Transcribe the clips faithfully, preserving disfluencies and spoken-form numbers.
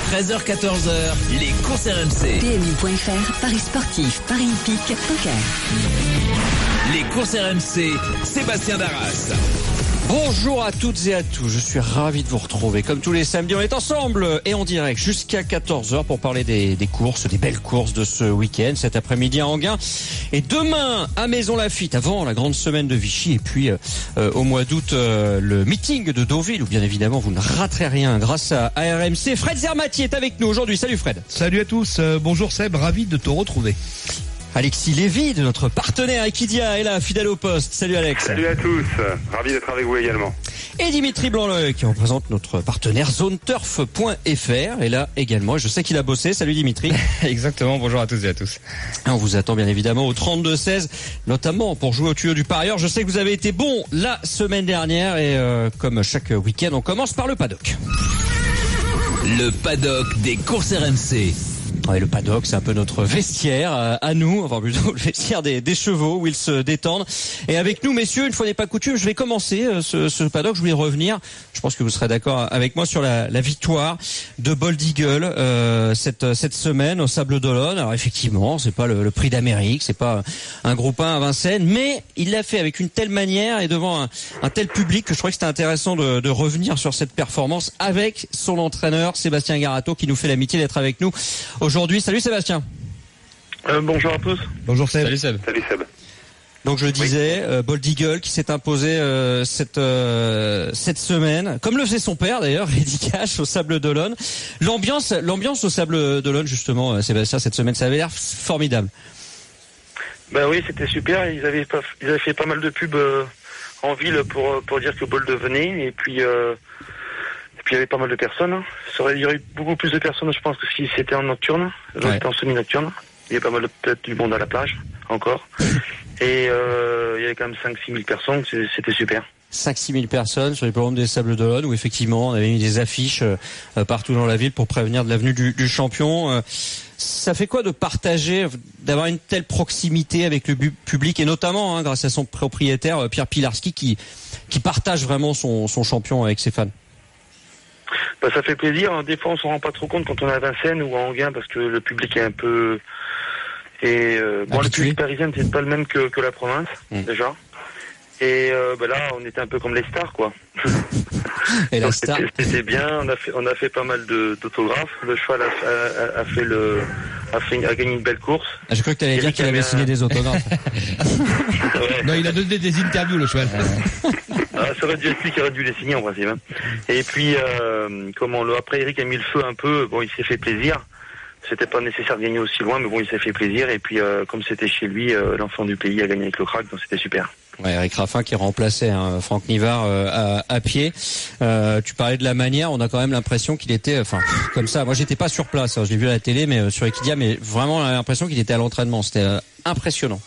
treize heures quatorze heures, les courses R M C. P M U point F R, Paris sportif, Paris hippique, poker. Les courses R M C, Sébastien Darras. Bonjour à toutes et à tous, je suis ravi de vous retrouver. Comme tous les samedis, on est ensemble et en direct jusqu'à quatorze heures pour parler des, des courses, des belles courses de ce week-end, cet après-midi à Enghien. Et demain à Maison Lafitte, avant la grande semaine de Vichy. Et puis euh, au mois d'août, euh, le meeting de Deauville, où bien évidemment vous ne raterez rien grâce à, à R M C. Fred Zermati est avec nous aujourd'hui. Salut Fred. Salut à tous, euh, bonjour Seb, ravi de te retrouver. Alexis Lévy, de notre partenaire Equidia, est là, fidèle au poste. Salut Alex. Salut à tous, ravi d'être avec vous également. Et Dimitri Blanc-Le, qui représente notre partenaire zone turf point F R, est là également. Je sais qu'il a bossé. Salut Dimitri. Exactement, bonjour à tous et à tous. Et on vous attend bien évidemment au trente-deux seize, notamment pour jouer au tuyau du parieur. Je sais que vous avez été bon la semaine dernière et euh, comme chaque week-end, on commence par le paddock. Le paddock des courses R M C. Ouais, le paddock, c'est un peu notre vestiaire euh, à nous, enfin plutôt le vestiaire des, des chevaux où ils se détendent. Et avec nous, messieurs, une fois n'est pas coutume, je vais commencer euh, ce, ce paddock. Je voulais revenir, je pense que vous serez d'accord avec moi, sur la, la victoire de Bold Eagle euh, cette, cette semaine au Sables d'Olonne. Alors effectivement, c'est pas le, le prix d'Amérique, c'est pas un groupe un à Vincennes, mais il l'a fait avec une telle manière et devant un, un tel public que je trouvais que c'était intéressant de, de revenir sur cette performance avec son entraîneur Sébastien Garato, qui nous fait l'amitié d'être avec nous aujourd'hui. Salut Sébastien. Euh, bonjour à tous. Bonjour Seb. Salut Seb. Salut Seb. Donc je disais, oui. euh, Bold Eagle qui s'est imposé euh, cette euh, cette semaine, comme le faisait son père d'ailleurs, Eddy Cash au Sables d'Olonne. L'ambiance, l'ambiance au Sables d'Olonne justement, euh, Sébastien, cette semaine, ça avait l'air formidable. Ben oui, c'était super. Ils avaient pas, ils avaient fait pas mal de pubs euh, en ville pour pour dire que Bold venait, et puis. Euh, Puis il y avait pas mal de personnes. Ça aurait, il y aurait eu beaucoup plus de personnes, je pense, que si c'était en nocturne. Là, ouais. C'était en semi-nocturne. Il y avait pas mal de, peut-être du monde à la plage, encore. Et euh, il y avait quand même cinq six mille personnes. C'était super. cinq six mille personnes sur les programmes des Sables d'Olonne, où effectivement on avait mis des affiches euh, partout dans la ville pour prévenir de l'avenue du, du champion. Euh, ça fait quoi de partager, d'avoir une telle proximité avec le bu- public, et notamment hein, grâce à son propriétaire Pierre Pilarski qui, qui partage vraiment son, son champion avec ses fans? Bah, ça fait plaisir. Des fois, on s'en rend pas trop compte quand on est à Vincennes ou à Enghien, parce que le public est un peu... Et euh, bon, le public parisien c'est pas le même que, que la province, mmh. déjà. Et euh, bah là, on était un peu comme les stars, quoi. Et la Donc, star. C'était, c'était bien. On a fait, on a fait pas mal de, d'autographes. Le cheval a, a, a fait le, a fait, a gagné une belle course. Ah, je crois que tu allais dire qu'il avait signé un... des autographes. Ouais. Non, il a donné des interviews, le cheval. Ah, ça aurait dû être lui qui aurait dû les signer en principe. Hein. Et puis, euh, comment le après Eric a mis le feu un peu. Bon, il s'est fait plaisir. C'était pas nécessaire de gagner aussi loin, mais bon, il s'est fait plaisir. Et puis, euh, comme c'était chez lui, euh, l'enfant du pays a gagné avec le crack, donc c'était super. Ouais, Eric Raffin qui remplaçait hein, Franck Nivard euh, à, à pied. Euh, tu parlais de la manière, on a quand même l'impression qu'il était, enfin, comme ça. Moi, j'étais pas sur place, hein, je l'ai vu à la télé, mais euh, sur Equidia, mais vraiment, on a l'impression qu'il était à l'entraînement. C'était euh, impressionnant.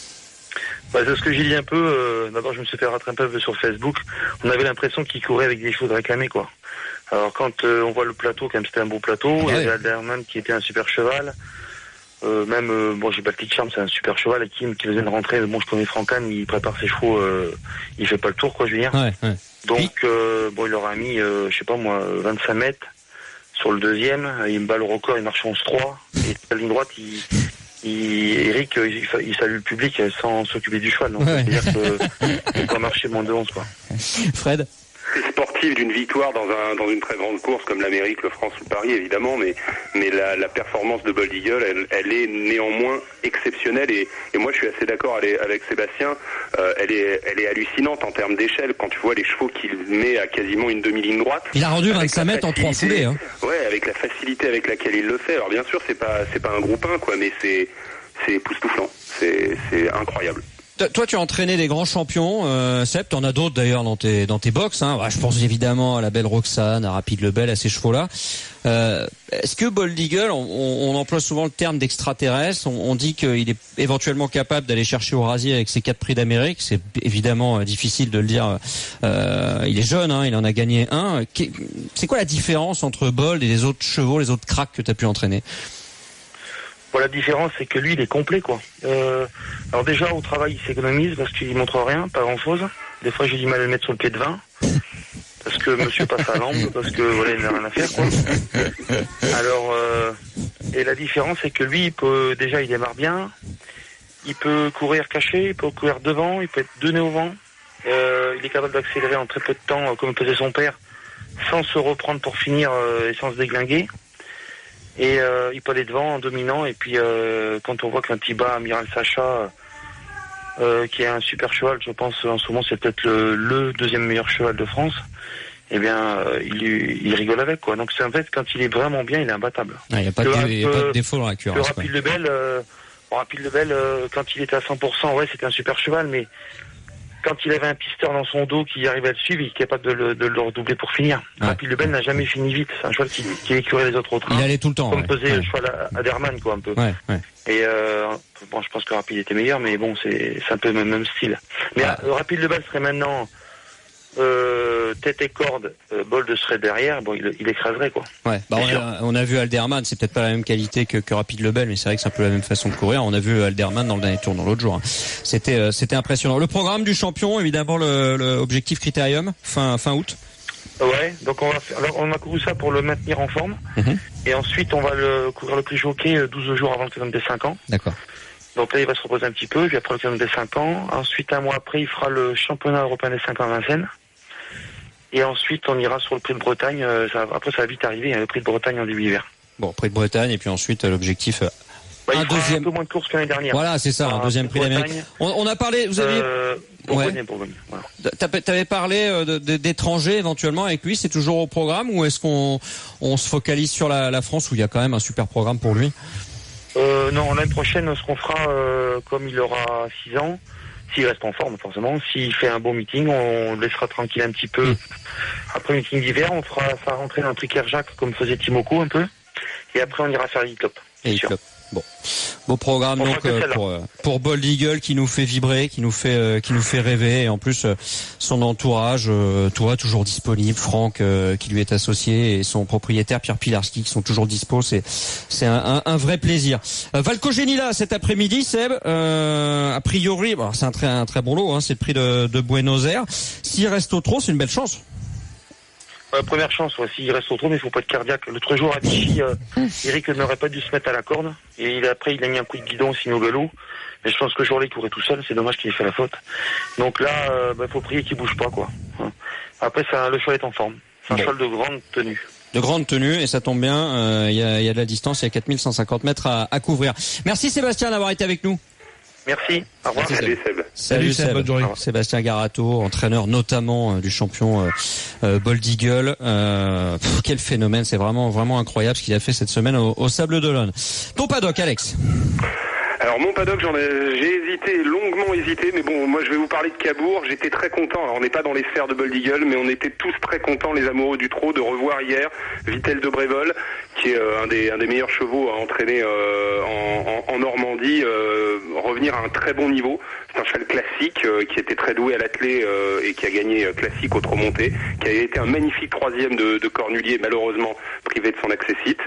Bah, c'est ce que j'ai dit un peu. Euh, d'abord, je me suis fait rattraper un peu sur Facebook. On avait l'impression qu'il courait avec des chevaux de réclamés, quoi. Alors, quand euh, on voit le plateau, quand même, c'était un beau plateau. Ah, il y avait ouais. Alderman qui était un super cheval. Euh, même, euh, bon, j'ai Baltic Charm, c'est un super cheval. Et Kim qui faisait une rentrée. Bon, je connais Francan, il prépare ses chevaux. Euh, il fait pas le tour, quoi, je veux dire. Ouais, ouais. Donc, euh, bon, il leur a mis, euh, je sais pas moi, vingt-cinq mètres sur le deuxième. Il me bat le record, il marche onze trois. Et la ligne droite, il... Il, Eric, il, il salue le public sans s'occuper du cheval. Donc, ouais. C'est-à-dire qu'il ne peut pas marcher moins de onze, quoi. Fred? C'est sportif d'une victoire dans un dans une très grande course comme l'Amérique, le France ou le Paris, évidemment, mais mais la, la performance de Bold Eagle, elle, elle est néanmoins exceptionnelle, et, et moi je suis assez d'accord avec, avec Sébastien. Euh, elle est elle est hallucinante en termes d'échelle quand tu vois les chevaux qu'il met à quasiment une demi-ligne droite. Il a rendu vingt-cinq mètres en trois foulées. Hein. Ouais, avec la facilité avec laquelle il le fait. Alors bien sûr, c'est pas c'est pas un groupe un, quoi, mais c'est c'est époustouflant, c'est c'est incroyable. Toi, tu as entraîné des grands champions, euh, Seb, t'en as d'autres d'ailleurs dans tes dans tes box. Hein. Bah, je pense évidemment à la belle Roxane, à Rapide Lebel, à ces chevaux-là. Euh, est-ce que Bold Eagle, on, on emploie souvent le terme d'extraterrestre, on, on dit qu'il est éventuellement capable d'aller chercher au rasier avec ses quatre prix d'Amérique. C'est évidemment difficile de le dire. Euh, il est jeune, hein, il en a gagné un. C'est quoi la différence entre Bold et les autres chevaux, les autres cracks que tu as pu entraîner? Bon, la différence, c'est que lui, il est complet, quoi. Euh, alors déjà, au travail, il s'économise parce qu'il montre rien, pas grand-chose. Des fois, j'ai du mal à le mettre sur le pied de vingt. Parce que monsieur passe à l'amble, parce que voilà, il n'a rien à faire, quoi. Alors, euh, et la différence, c'est que lui, il peut, déjà, il démarre bien, il peut courir caché, il peut courir devant, il peut être deux nez au vent, euh, il est capable d'accélérer en très peu de temps, comme faisait son père, sans se reprendre pour finir euh, et sans se déglinguer. Et euh, il peut aller devant en dominant, et puis euh, quand on voit qu'un Tiba, Amiral Sacha, euh, qui est un super cheval, je pense en ce moment c'est peut-être le, le deuxième meilleur cheval de France, eh bien euh, il, il rigole avec, quoi. Donc c'est en fait, quand il est vraiment bien, il est imbattable. Il n'y a pas de, dé- y a pas de défaut dans la cuirasse. Le Rapide Lebel, euh, bon, Rapide Lebel, euh, quand il était à cent pour cent, ouais, c'était un super cheval, mais quand il avait un pisteur dans son dos qui arrivait à le suivre, il était capable de le, de le redoubler pour finir. Ouais. Rapide Lebel n'a jamais fini vite. C'est un cheval qui, qui écurait les autres au train. Il allait tout le temps. Comme ouais. faisait ouais. le cheval à, à Derman, quoi, un peu. Ouais, ouais. Et euh, bon, je pense que Rapide était meilleur, mais bon, c'est, c'est un peu le même, même style. Mais Ah. euh, Rapide Lebel serait maintenant euh, tête et corde, euh, Bold serait derrière, bon, il, il écraserait, quoi. Ouais. Bah, on, a, on a vu Alderman, c'est peut-être pas la même qualité que, que Rapide Lebel, mais c'est vrai que c'est un peu la même façon de courir. On a vu Alderman dans le dernier tour, dans l'autre jour. Hein. C'était, euh, c'était impressionnant. Le programme du champion, évidemment, le, le objectif critérium, fin, fin août. Ouais, donc on va faire, alors on a couru ça pour le maintenir en forme, Mm-hmm. et ensuite on va le courir le prix jockey euh, douze jours avant le kilomètre des cinq ans. D'accord. Donc là il va se reposer un petit peu, puis après le kilomètre des cinq ans, ensuite un mois après il fera le championnat européen des cinq ans à Vincennes, et ensuite on ira sur le prix de Bretagne, euh, ça, après ça va vite arriver, hein, le prix de Bretagne en début d'hiver. Bon, prix de Bretagne, et puis ensuite euh, l'objectif... Euh... Bah, il un fera deuxième. un peu moins de courses que l'année dernière. Voilà, c'est ça, un deuxième prix d'Amérique. On, on a parlé, vous aviez... Euh, Bourgogne et Bourgogne, voilà. Tu avais parlé de, de, d'étrangers éventuellement avec lui, c'est toujours au programme, ou est-ce qu'on on se focalise sur la, la France où il y a quand même un super programme pour lui? Euh, non, l'année prochaine, ce qu'on fera, euh, comme il aura six ans, s'il reste en forme forcément, s'il fait un bon meeting, on le laissera tranquille un petit peu. Mmh. Après le meeting d'hiver, on fera ça rentrer dans un prix Kerjak comme faisait Timoko un peu, et après on ira faire l'E-Club. Et Club. Bon, beau programme donc euh, pour pour Bold Eagle qui nous fait vibrer, qui nous fait euh, qui nous fait rêver, et en plus euh, son entourage, euh, toi toujours disponible, Franck euh, qui lui est associé, et son propriétaire Pierre Pilarski qui sont toujours dispo. C'est c'est un, un, un vrai plaisir. Euh, Valco Genila cet après-midi, Seb. Euh, a priori, bon, c'est un très un très bon lot, hein, c'est le prix de, de Buenos Aires. S'il reste au trot, c'est une belle chance. Euh, première chance, ouais, s'il reste au trot, mais il faut pas être cardiaque. L'autre jour à Vichy, euh, Eric n'aurait pas dû se mettre à la corde, et il, après il a mis un coup de guidon sinon au galop. Mais je pense que jour-là il courait tout seul, c'est dommage qu'il ait fait la faute. Donc là, il euh, bah, faut prier qu'il bouge pas, quoi. Après, ça, le cheval est en forme. C'est un bon. cheval de grande tenue. De grande tenue, et ça tombe bien, il euh, y, a, y a de la distance, il y a quatre mille cent cinquante mètres à, à couvrir. Merci Sébastien d'avoir été avec nous. Merci, au revoir. Salut Seb. Salut, Salut Seb, Seb. bonne journée. Sébastien Garato, entraîneur notamment euh, du champion euh, euh, Bold Eagle. Euh, pff, quel phénomène, c'est vraiment vraiment incroyable ce qu'il a fait cette semaine au, au Sable d'Olonne. Ton paddock, Alex. Alors mon paddock, j'en ai, j'ai hésité, longuement hésité, mais bon, moi je vais vous parler de Cabourg. J'étais très content. Alors on n'est pas dans les sphères de Bold Eagle, mais on était tous très contents, les amoureux du trot, de revoir hier Vittel de Brévol, qui est euh, un des un des meilleurs chevaux à entraîner euh, en, en, en Normandie, euh, revenir à un très bon niveau. C'est un cheval classique euh, qui était très doué à l'attelé euh, et qui a gagné euh, classique au trot monté, qui a été un magnifique troisième de, de Cornulier, malheureusement privé de son accessite.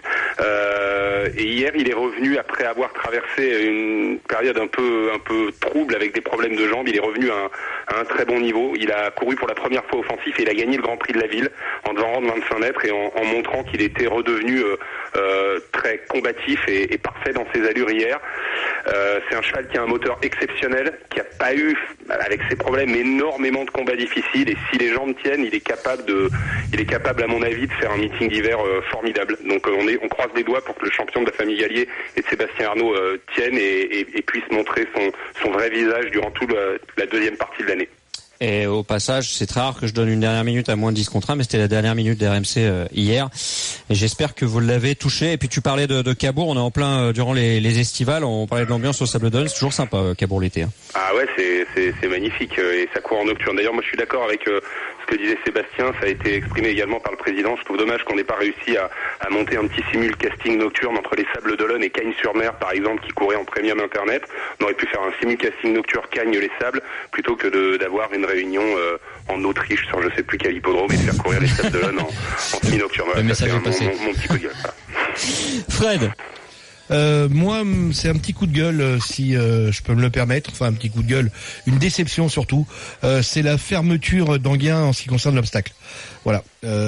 Euh, et hier, il est revenu après avoir traversé une période un peu un peu trouble avec des problèmes de jambes. Il est revenu à un, à un très bon niveau. Il a couru pour la première fois offensif et il a gagné le Grand Prix de la ville en devant rendre vingt-cinq mètres et en, en montrant qu'il était redevenu euh, euh, très combatif et, et parfait dans ses allures hier. Euh, c'est un cheval qui a un moteur exceptionnel, qui a pas eu, avec ses problèmes, énormément de combats difficiles, et si les jambes tiennent, il est capable de, il est capable à mon avis de faire un meeting d'hiver euh, formidable. Donc euh, on est, on croise les doigts pour que le champion de la famille Gallier et de Sébastien Arnaud euh, tienne et, et, et puisse montrer son, son vrai visage durant toute la deuxième partie de l'année. Et au passage, c'est très rare que je donne une dernière minute à moins de dix contre un, mais c'était la dernière minute d'R M C euh, hier. Et j'espère que vous l'avez touché. Et puis tu parlais de, de Cabourg, on est en plein euh, durant les, les estivales, on parlait de l'ambiance au Sable d'Olonne, c'est toujours sympa euh, Cabourg l'été. Hein. Ah ouais, c'est, c'est, c'est magnifique euh, et ça court en nocturne. D'ailleurs, moi je suis d'accord avec euh, ce que disait Sébastien, ça a été exprimé également par le président. Je trouve dommage qu'on n'ait pas réussi à, à monter un petit simul casting nocturne entre les Sables d'Olonne et Cagnes-sur-Mer, par exemple, qui courait en premium internet. On aurait pu faire un simul casting nocturne Cagnes-les Sables plutôt que de, d'avoir une réunion euh, en Autriche sur je sais plus quel hippodrome et de faire courir les Sables d'Olonne en, en semi-nocturne. Voilà, le ça message c'est est passé. Mon, mon, mon petit coup de gueule. Fred. Euh, moi, c'est un petit coup de gueule, euh, si euh, je peux me le permettre. Enfin, un petit coup de gueule, une déception surtout. Euh, c'est la fermeture d'Anguin en ce qui concerne l'obstacle. Voilà.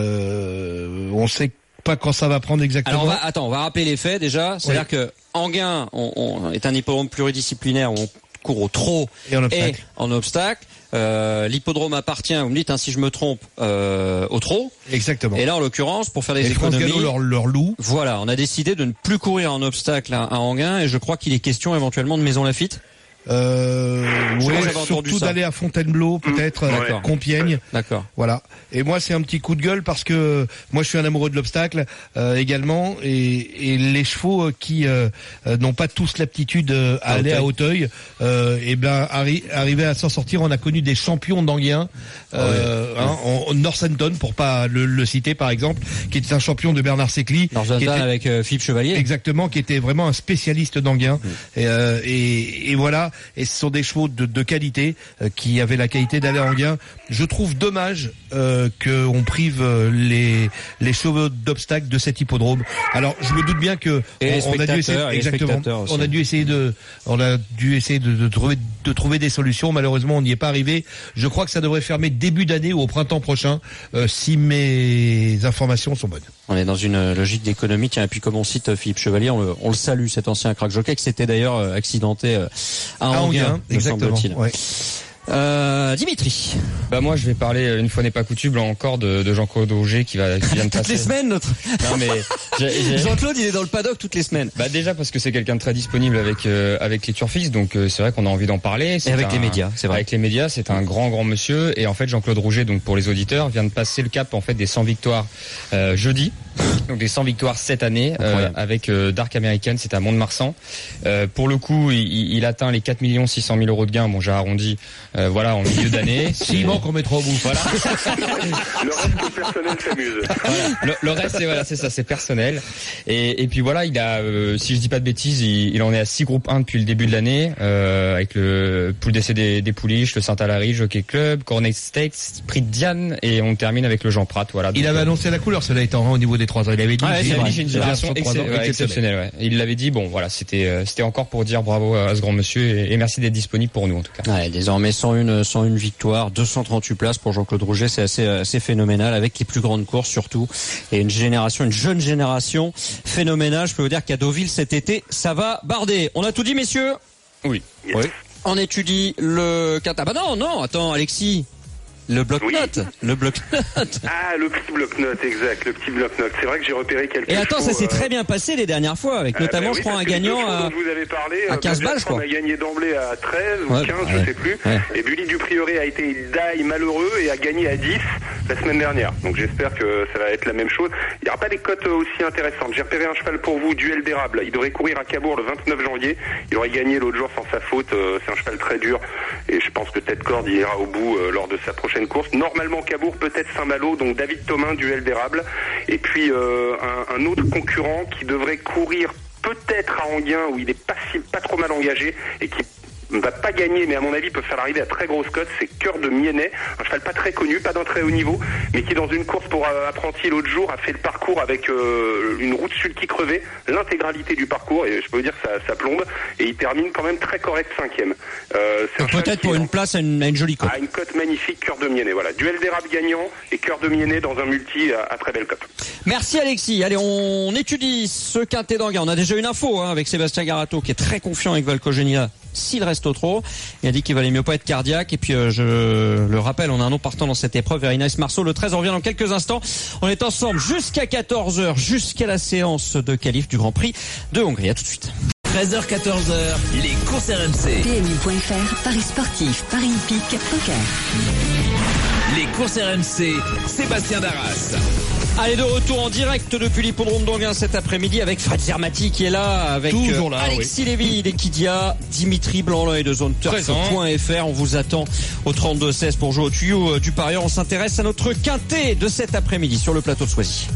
Euh, on sait pas quand ça va prendre exactement. Alors on va, attends, on va rappeler les faits déjà. C'est-à-dire oui. que Anguin on, on est un hippodrome pluridisciplinaire où on court au trot et en obstacle. Et en obstacle. Euh, l'hippodrome appartient, vous me dites hein, si je me trompe, euh, au trot. Exactement. Et là, en l'occurrence, pour faire des et économies, France leur, leur loue. Voilà, on a décidé de ne plus courir en obstacle à, à Anguin, et je crois qu'il est question éventuellement de Maison Lafitte. Euh, ouais, surtout d'aller à Fontainebleau, peut-être, mmh. euh, Compiègne. D'accord. Voilà. Et moi, c'est un petit coup de gueule parce que moi, je suis un amoureux de l'obstacle euh, également, et, et les chevaux qui euh, n'ont pas tous l'aptitude euh, à, à aller Auteuil. à Auteuil, euh, et ben arri- arriver à s'en sortir. On a connu des champions d'Anguin, euh, ouais. hein, ouais. Northampton pour pas le, le citer par exemple, qui était un champion de Bernard Secli. Northampton avec euh, Philippe Chevalier. Exactement, qui était vraiment un spécialiste d'Anguin. Mmh. Et, euh, et, et voilà. Et ce sont des chevaux de, de qualité euh, qui avaient la qualité d'aller à Anguin. Je trouve dommage euh, qu'on prive les les chevaux d'obstacles de cet hippodrome. Alors je me doute bien que on, on a dû essayer exactement. On a dû essayer de on a dû essayer de, de trouver de trouver des solutions. Malheureusement, on n'y est pas arrivé. Je crois que ça devrait fermer début d'année ou au printemps prochain, euh, si mes informations sont bonnes. On est dans une logique d'économie. Tiens, et puis comme on cite Philippe Chevalier, on le, on le salue, cet ancien crack jockey qui s'était d'ailleurs accidenté à Anguin, exactement. Ouais. Euh, Dimitri. Bah moi je vais parler une fois n'est pas coutume encore de, de Jean-Claude Auger qui va qui vient de passer. Toutes les semaines notre. Non mais j'ai, j'ai... Jean-Claude il est dans le paddock toutes les semaines. Bah déjà parce que c'est quelqu'un de très disponible avec euh, avec les turfistes, donc euh, c'est vrai qu'on a envie d'en parler. C'est et avec un, les médias, c'est vrai. Avec les médias, c'est un grand grand monsieur, et en fait Jean-Claude Auger, donc pour les auditeurs, vient de passer le cap en fait des cent victoires euh, jeudi. Donc des cent victoires cette année euh, avec euh, Dark American, c'est à Mont-de-Marsan. Euh, pour le coup, il, il atteint les quatre millions six cent mille euros de gains. Bon, j'ai arrondi, euh, voilà, en milieu d'année. S'il manque, on mettra au bout. Voilà. Le reste personnel s'amuse. Voilà. Le, le reste, c'est voilà, c'est ça, c'est personnel. Et, et puis voilà, il a, euh, si je dis pas de bêtises, il, il en est à six groupes un depuis le début de l'année, euh, avec le Poule d'essai des, des Pouliches, le Saint-Alary, Jockey Club, Cornet Stakes, Prix de Diane, et on termine avec le Jean Prat. Voilà. Il donc, avait euh, annoncé la couleur, cela étant, hein, au niveau des trois ans. Il avait dit, ah, j'ai, ouais, dit j'ai une génération excep- ouais, exceptionnelle. Ouais. Il l'avait dit. Bon, voilà, c'était euh, c'était encore pour dire bravo à ce grand monsieur, et, et merci d'être disponible pour nous en tout cas. Ouais, désormais cent un, cent un victoires, deux cent trente-huit places pour Jean-Claude Rouget, c'est assez assez phénoménal, avec les plus grandes courses surtout, et une génération, une jeune génération phénoménale. Je peux vous dire qu'à Deauville cet été, ça va barder. On a tout dit, messieurs. Oui. Yes. Oui. On étudie le quintet. Ah bah non, non, attends, Alexis. Le bloc-notes, oui. le bloc-notes. Ah, le petit bloc-notes, exact, le petit bloc-notes. C'est vrai que j'ai repéré quelques. Et attends, chevaux, ça s'est euh... très bien passé les dernières fois, avec euh, notamment, bah oui, je crois, un gagnant à, vous avez parlé, à quinze balles, je crois. On a gagné d'emblée à treize ou ouais, quinze, ouais, je sais plus. Ouais. Et Bully du Prieuré a été die malheureux et a gagné à dix la semaine dernière. Donc j'espère que ça va être la même chose. Il n'y aura pas des cotes aussi intéressantes. J'ai repéré un cheval pour vous, Duel d'érable. Il devrait courir à Cabourg le vingt-neuf janvier. Il aurait gagné l'autre jour sans sa faute. C'est un cheval très dur. Et je pense que Tête Corde il ira au bout lors de sa prochaine course. Normalement, Cabourg, peut-être Saint-Malo, donc David Thomain, Duel d'érable. Et puis euh, un, un autre concurrent qui devrait courir peut-être à Anguin, où il est pas, si, pas trop mal engagé et qui ne va pas gagner, mais à mon avis peut faire l'arrivée à très grosse cote, c'est Cœur de Miennet, un cheval pas très connu, pas d'un très haut niveau, mais qui dans une course pour euh, apprenti l'autre jour a fait le parcours avec euh, une route sulky crevée, l'intégralité du parcours, et je peux vous dire que ça, ça plombe, et il termine quand même très correct cinquième. Euh, c'est peut-être pour une place à une, à une jolie cote. À une cote magnifique, Cœur de Miennet, voilà. Duel d'érable gagnant et Cœur de Miennet dans un multi à, à très belle cote. Merci Alexis. Allez, on étudie ce quintet d'Anguin. On a déjà une info hein, avec Sébastien Garato qui est très confiant avec Valcogenia. S'il reste au trot, il a dit qu'il valait mieux pas être cardiaque. Et puis euh, je le rappelle, on a un nom partant dans cette épreuve, Very Nice Marceau. Le treize, on revient dans quelques instants. On est ensemble jusqu'à quatorze heures, jusqu'à la séance de qualif du Grand Prix de Hongrie. À tout de suite. treize heures quatorze heures, les courses R M C. P M U point F R, Paris sportif, Paris hippique, poker. Les courses R M C, Sébastien Darras. Allez, de retour en direct depuis l'hippodrome d'Anguin cet après-midi avec Fred Zermati qui est là, avec Toujours là, Alexis oui. Lévy d'Equidia, Dimitri Blanc-L'Oeil de zone turf point F R. On vous attend au trente-deux seize pour jouer au tuyau du parieur. On s'intéresse à notre quintet de cet après-midi sur le plateau de Soisy.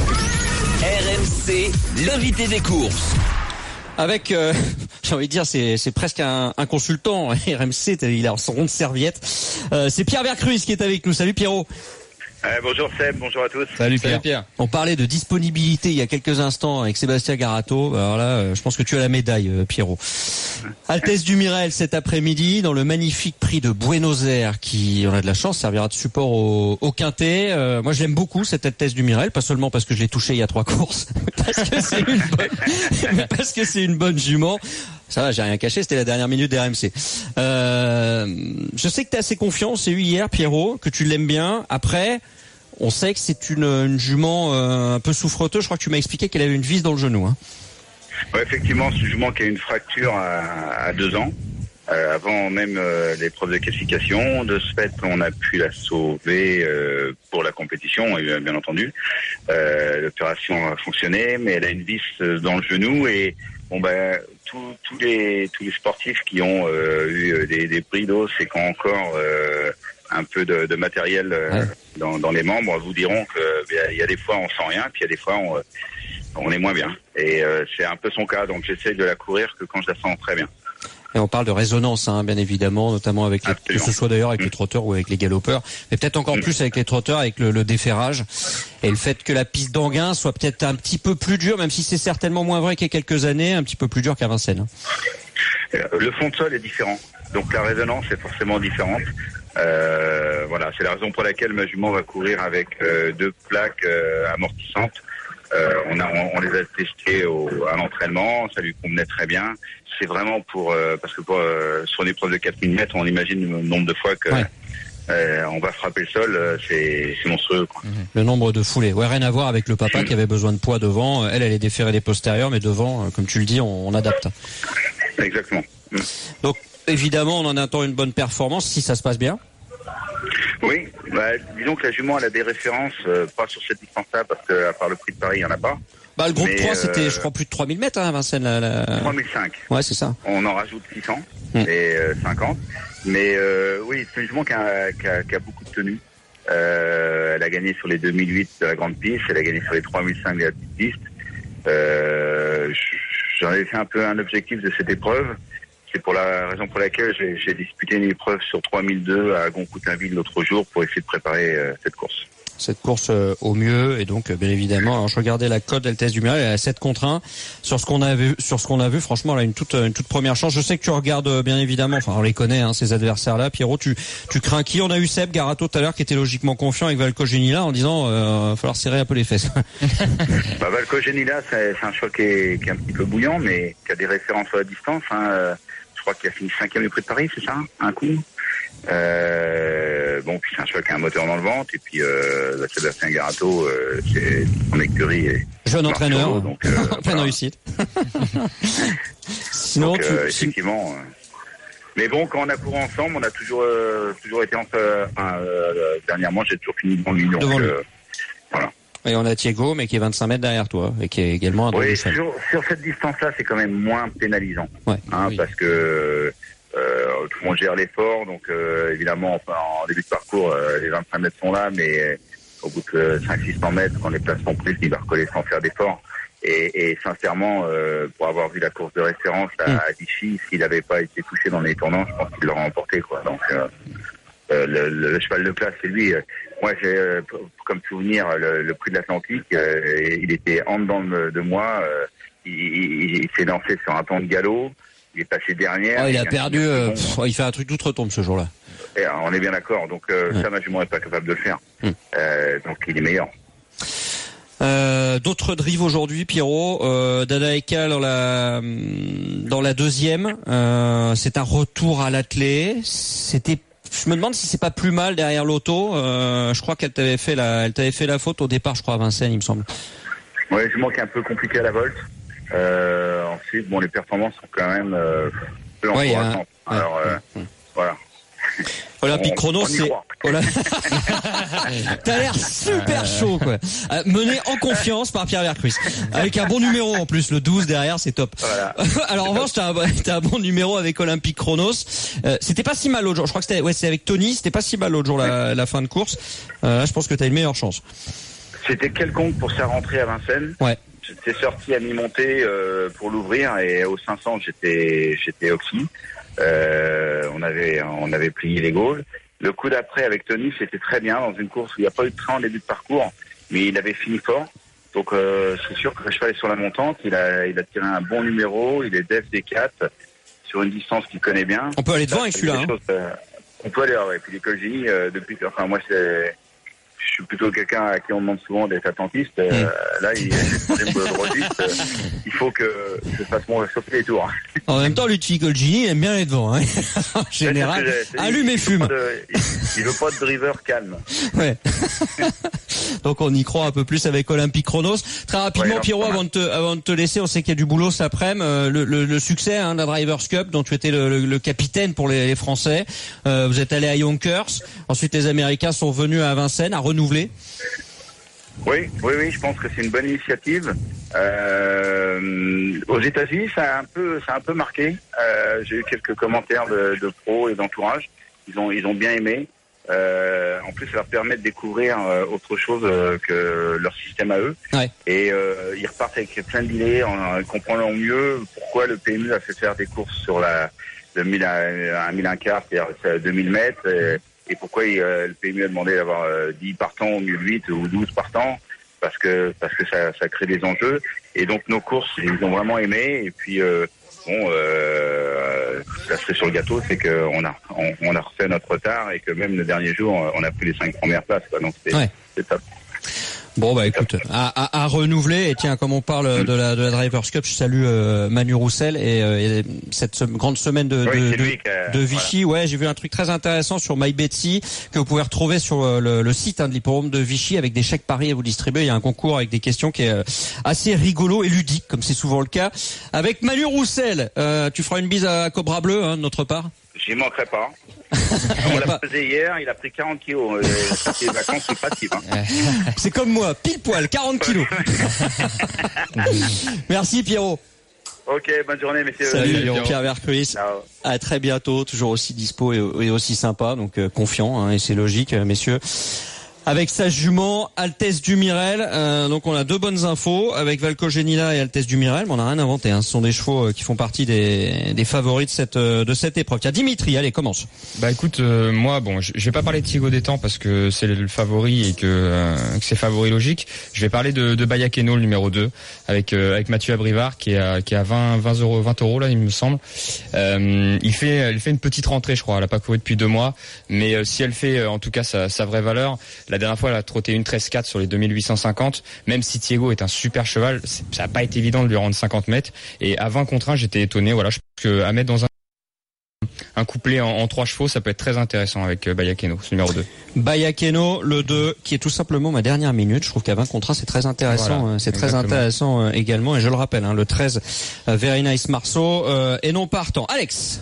R M C, l'invité des courses. Avec, euh, j'ai envie de dire, c'est, c'est presque un, un consultant R M C, il a son rond de serviette. Euh, c'est Pierre Vercruis qui est avec nous. Salut Pierrot. Euh, bonjour Seb, bonjour à tous. Salut Pierre. Salut Pierre. On parlait de disponibilité il y a quelques instants avec Sébastien Garato. Alors là, je pense que tu as la médaille, Pierrot. Altesse du Mirel cet après-midi dans le magnifique prix de Buenos Aires qui, on a de la chance, servira de support au, au Quintet. Euh, moi, je l'aime beaucoup cette Altesse du Mirel, pas seulement parce que je l'ai touché il y a trois courses, parce que c'est une bonne, mais parce que c'est une bonne jument. Ça va, j'ai rien caché, c'était la dernière minute des R M C. Euh, je sais que tu es assez confiant, c'est eu hier, Pierrot, que tu l'aimes bien. Après, on sait que c'est une, une jument euh, un peu souffreteuse. Je crois que tu m'as expliqué qu'elle avait une vis dans le genou. Hein. Ouais, effectivement, c'est une jument qui a une fracture à, à deux ans, euh, avant même euh, l'épreuve de qualification. De ce fait, on a pu la sauver euh, pour la compétition, bien entendu. Euh, l'opération a fonctionné, mais elle a une vis dans le genou et bon ben tous tous les tous les sportifs qui ont euh, eu des, des bris d'os et qui ont encore euh, un peu de, de matériel euh, ouais. dans, dans les membres vous diront que il y a des fois on sent rien, puis il y a des fois on, on est moins bien. Et euh, c'est un peu son cas, donc j'essaie de la courir que quand je la sens très bien. Et on parle de résonance, hein, bien évidemment, notamment avec les, que ce soit d'ailleurs avec mmh. les trotteurs ou avec les galopeurs, mais peut-être encore mmh. plus avec les trotteurs, avec le, le déferrage et le fait que la piste d'Anguin soit peut-être un petit peu plus dure, même si c'est certainement moins vrai qu'il y a quelques années, un petit peu plus dur qu'à Vincennes. Le fond de sol est différent, donc la résonance est forcément différente. Euh, voilà, c'est la raison pour laquelle ma jument va courir avec euh, deux plaques euh, amortissantes. Euh, on, a, on, on les a testées au, à l'entraînement, ça lui convenait très bien. C'est vraiment pour euh, parce que pour, euh, sur une épreuve de quatre mille mètres, on imagine le nombre de fois que ouais. euh, on va frapper le sol, euh, c'est, c'est monstrueux. Quoi. Le nombre de foulées, ouais, rien à voir avec le papa mmh. qui avait besoin de poids devant. Elle, elle est déférée des postérieurs, mais devant, comme tu le dis, on, on adapte. Exactement. Mmh. Donc évidemment, on en attend une bonne performance si ça se passe bien. Oui, bah, disons que la jument elle a des références, euh, pas sur cette distance-là, parce qu'à part le prix de Paris, il n'y en a pas. Bah, le groupe mais, trois, euh, c'était, je crois, plus de trois mille mètres, hein, Vincennes. La, la... trois mille cinq. Ouais, c'est ça. On en rajoute six cents mmh. et euh, cinquante. Mais euh, oui, c'est une jument qui a, qui, a, qui a beaucoup de tenue. Euh, elle a gagné sur les deux mille huit de la grande piste, elle a gagné sur les trois mille cinq de la petite piste. Euh, j'en avais fait un peu un objectif de cette épreuve. C'est pour la raison pour laquelle j'ai, j'ai disputé une épreuve sur trois mille deux à Goncoutainville l'autre jour pour essayer de préparer euh, cette course. Cette course euh, au mieux et donc euh, bien évidemment. Alors je regardais la cote d'Altesse du Mirel, elle a sept contre un. Sur ce qu'on a vu, sur ce qu'on a vu, franchement, elle a une toute une toute première chance. Je sais que tu regardes euh, bien évidemment. Enfin, on les connaît, hein, ces adversaires-là. Pierrot, tu tu crains qui? On a eu Seb Garato tout à l'heure qui était logiquement confiant avec Valco Genila en disant euh, va falloir serrer un peu les fesses. bah, Valco Genila, c'est, c'est un choix qui est, qui est un petit peu bouillant, mais qui a des références à la distance. Hein. Je crois qu'il a fini cinquième du prix de Paris, c'est ça, un coup. Euh, bon, puis c'est un cheval qui a un moteur dans le ventre, et puis euh, bah, Sébastien Garato, euh, c'est son écurie. Et jeune entraîneur, chaud, donc, euh, en pleine voilà. réussite. Sinon, donc, tu, euh, effectivement. Euh, mais bon, quand on a couru ensemble, on a toujours euh, toujours été en. Enfin, euh, dernièrement, j'ai toujours fini devant lui. Donc, devant lui. Euh, voilà. Et on a Thiago, mais qui est vingt-cinq mètres derrière toi, et qui est également un oui, sur, sur cette distance-là, c'est quand même moins pénalisant. Ouais, hein, oui. Parce que euh, tout le monde gère l'effort, donc euh, évidemment, enfin, en début de parcours, euh, les vingt-cinq mètres sont là, mais euh, au bout de cinq six cents mètres, quand les places sont prises, il va recoller sans faire d'effort. Et, et sincèrement, euh, pour avoir vu la course de référence à, mm. à Vichy, s'il n'avait pas été touché dans les tournants, je pense qu'il l'aurait emporté, quoi. Donc, euh, euh, le, le, le cheval de place, c'est lui. Euh, moi, j'ai euh, comme souvenir le, le prix de l'Atlantique. Euh, il était en dedans de, de moi. Euh, il, il, il s'est lancé sur un temps de galop. Il est passé dernière. Oh, il a perdu. Euh, pff, il fait un truc d'outre-tombe ce jour-là. Et, on est bien d'accord. Donc euh, ouais. ça, ma jument n'est pas capable de le faire. Mm. Euh, donc il est meilleur. Euh, d'autres drives aujourd'hui, Pierrot. Euh, Dada Eka dans la dans la deuxième. Euh, c'est un retour à l'attelé. C'était. Je me demande si c'est pas plus mal derrière l'auto. Euh, je crois qu'elle t'avait fait la, elle t'avait fait la faute au départ, je crois à Vincennes, il me semble. Oui, je manque un peu compliqué à la volte. Euh, ensuite, bon, les performances sont quand même euh, peu ouais, encourageantes. Un... Alors, ouais. euh, voilà. Olympique Chrono, c'est. Ola... T'as l'air super chaud, quoi. Euh, mené en confiance par Pierre Vercruis. Avec un bon numéro en plus, le douze derrière, c'est top. Voilà. Alors en revanche, t'as un, t'as un bon numéro avec Olympique Chronos. Euh, c'était pas si mal l'autre jour. Je crois que c'était, ouais, c'est avec Tony. C'était pas si mal l'autre jour la, la fin de course. Euh, là, je pense que t'as une meilleure chance. C'était quelconque pour sa rentrée à Vincennes. Ouais. J'étais sorti à mi-montée euh, pour l'ouvrir et au cinq cents, j'étais, j'étais oxy. Euh, on avait, on avait plié les Gaules. Le coup d'après avec Tony, c'était très bien dans une course où il n'y a pas eu de train en début de parcours, mais il avait fini fort. Donc euh, c'est sûr que le cheval est sur la montante, il a, il a tiré un bon numéro, il est D F D quatre sur une distance qu'il connaît bien. On peut aller devant avec celui-là. Hein. Choses, euh, on peut aller, ouais. Et puis l'école génie, euh, depuis, enfin moi c'est, je suis plutôt quelqu'un à qui on demande souvent d'être attentiste. Euh, mmh. Là, il est troisième registre. Euh, il faut que je fasse mon sauter les tours. En même temps, Luigi Colgini aime bien aller devant. Hein. En général, allume et fume. De, il, il veut pas de driver calme. Ouais. Donc on y croit un peu plus avec Olympique Chronos. Très rapidement, ouais, Pierrot, avant de, te, avant de te laisser, on sait qu'il y a du boulot cet après-midi. Euh, le, le, le succès hein, de la Drivers Cup, dont tu étais le, le, le capitaine pour les, les Français. Euh, vous êtes allé à Yonkers. Ensuite, les Américains sont venus à Vincennes, à renouveler. Oui, oui, oui, je pense que c'est une bonne initiative. Euh, aux États-Unis, ça a un peu, ça a un peu marqué. Euh, j'ai eu quelques commentaires de, de pros et d'entourage. Ils ont, ils ont bien aimé. Euh, en plus, ça leur permet de découvrir euh, autre chose euh, que leur système à eux. Ouais. Et euh, ils repartent avec plein d'idées en, en comprenant mieux pourquoi le P M U a fait faire des courses sur la de mille à un mille un quart, c'est-à-dire deux mille mètres. Et, et pourquoi il, euh, le P M U a demandé d'avoir euh, dix partants au lieu de huit ou douze partants, parce que parce que ça, ça crée des enjeux. Et donc nos courses, ils ont vraiment aimé. Et puis euh, bon, euh, la cerise sur le gâteau, c'est qu'on a on, on a refait notre retard et que même le dernier jour, on a pris les cinq premières places. Quoi. Donc c'est, ouais. c'est top. Bon bah écoute, à, à, à renouveler et tiens comme on parle de la de la Drivers Cup, je salue euh, Manu Roussel et, euh, et cette se, grande semaine de oui, de, de, a, de Vichy. Voilà. Ouais, j'ai vu un truc très intéressant sur MyBetsy que vous pouvez retrouver sur euh, le, le site hein, de l'hippodrome de Vichy avec des chèques paris à vous distribuer. Il y a un concours avec des questions qui est euh, assez rigolo et ludique comme c'est souvent le cas. Avec Manu Roussel, euh, tu feras une bise à Cobra Bleu hein, de notre part. J'y manquerai pas. On l'a pesé hier, il a pris quarante kilos. C'est des vacances lucratives. Hein. C'est comme moi, pile poil, quarante kilos. Merci Pierrot. Ok, bonne journée messieurs. Salut, Salut Pierre Vercruis. À très bientôt, toujours aussi dispo et, et aussi sympa, donc euh, confiant, hein, et c'est logique, euh, messieurs. Avec sa jument Altesse du Mirel, euh, donc on a deux bonnes infos avec Valco Genila et Altesse du Mirel, mais on n'a rien inventé. Hein. Ce sont des chevaux euh, qui font partie des, des favoris de cette euh, de cette épreuve. Tiens, Dimitri, allez, commence. Bah écoute, euh, moi, bon, je, je vais pas parler de Thiago Détang parce que c'est le favori et que, euh, que c'est favori logique. Je vais parler de, de Bayakeno, le numéro deux, avec euh, avec Mathieu Abrivard qui est à, qui est à vingt euros, vingt euros là, il me semble. Euh, il fait elle fait une petite rentrée, je crois. Elle a pas couru depuis deux mois, mais euh, si elle fait, euh, en tout cas, sa, sa vraie valeur. La dernière fois, elle a trotté une treize quatre sur les deux mille huit cent cinquante. Même si Thiago est un super cheval, ça n'a pas été évident de lui rendre cinquante mètres. Et à vingt contre un, j'étais étonné. Voilà, je pense que à mettre dans un un couplet en, en trois chevaux, ça peut être très intéressant avec euh, Bayakeno, ce numéro deux. Bayakeno, le deux, qui est tout simplement ma dernière minute. Je trouve qu'à vingt contre un, c'est très intéressant. Voilà, c'est exactement. Très intéressant euh, également. Et je le rappelle, hein, le treize, euh, Very Nice Marceau, euh, et non partant. Alex.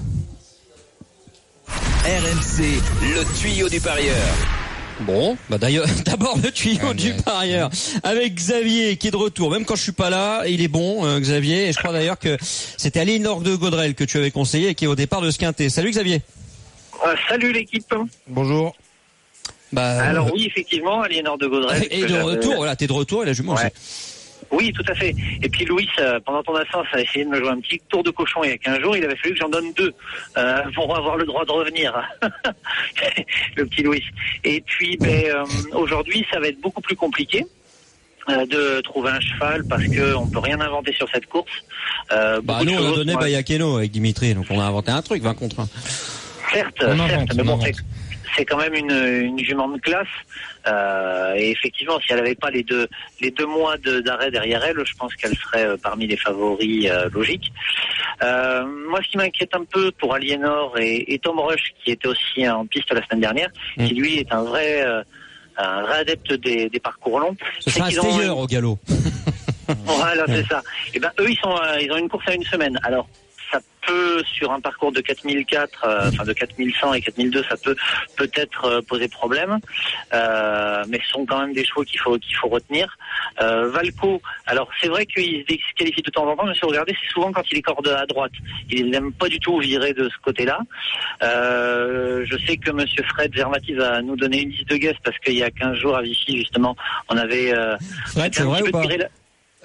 R M C, le tuyau du parieur. Bon, bah d'ailleurs, d'abord le tuyau ah, du parieur avec Xavier qui est de retour. Même quand je suis pas là, il est bon, euh, Xavier. Et je crois d'ailleurs que c'était Aliénor de Gaudrel que tu avais conseillé et qui est au départ de ce quintet. Salut Xavier. Euh, salut l'équipe. Bonjour. Bah, Alors euh... oui, effectivement, Aliénor de Gaudrel. Et de retour, voilà, t'es de retour et la jument ouais. aussi. Oui, tout à fait. Et puis Louis, euh, pendant ton absence, a essayé de me jouer un petit tour de cochon il y a quinze jours. Il avait fallu que j'en donne deux euh, pour avoir le droit de revenir. Le petit Louis. Et puis, ben, euh, aujourd'hui, ça va être beaucoup plus compliqué euh, de trouver un cheval parce que on peut rien inventer sur cette course. Euh, bah nous, on a donné Bayakeno avec Dimitri, donc on a inventé un truc, vingt contre un. Certes, on certes, invente, mais bon, c'est, c'est quand même une, une jument de classe. Euh, et effectivement, si elle n'avait pas les deux les deux mois de, d'arrêt derrière elle, je pense qu'elle serait euh, parmi les favoris euh, logiques. Euh, moi, ce qui m'inquiète un peu pour Aliénor et, et Tom Rush, qui était aussi en piste la semaine dernière, mmh. qui lui est un vrai euh, un vrai adepte des, des parcours longs. Ce sera un stayer ont... au galop. Voilà, c'est ça. Et ben eux, ils sont euh, ils ont une course à une semaine. Alors ça peut, sur un parcours de quatre mille quatre, euh, enfin de quatre mille cent et quatre mille deux, ça peut peut-être euh, poser problème, euh, mais ce sont quand même des chevaux qu'il faut qu'il faut retenir. Euh, Valco, alors c'est vrai qu'il se disqualifie de temps en temps, mais si vous regardez, c'est souvent quand il est corde à droite. Il n'aime pas du tout virer de ce côté-là. Euh, je sais que Monsieur Fred Zermati va nous donner une liste de guests parce qu'il y a quinze jours à Vichy, justement, on avait euh, Fred, c'est vrai ou pas la...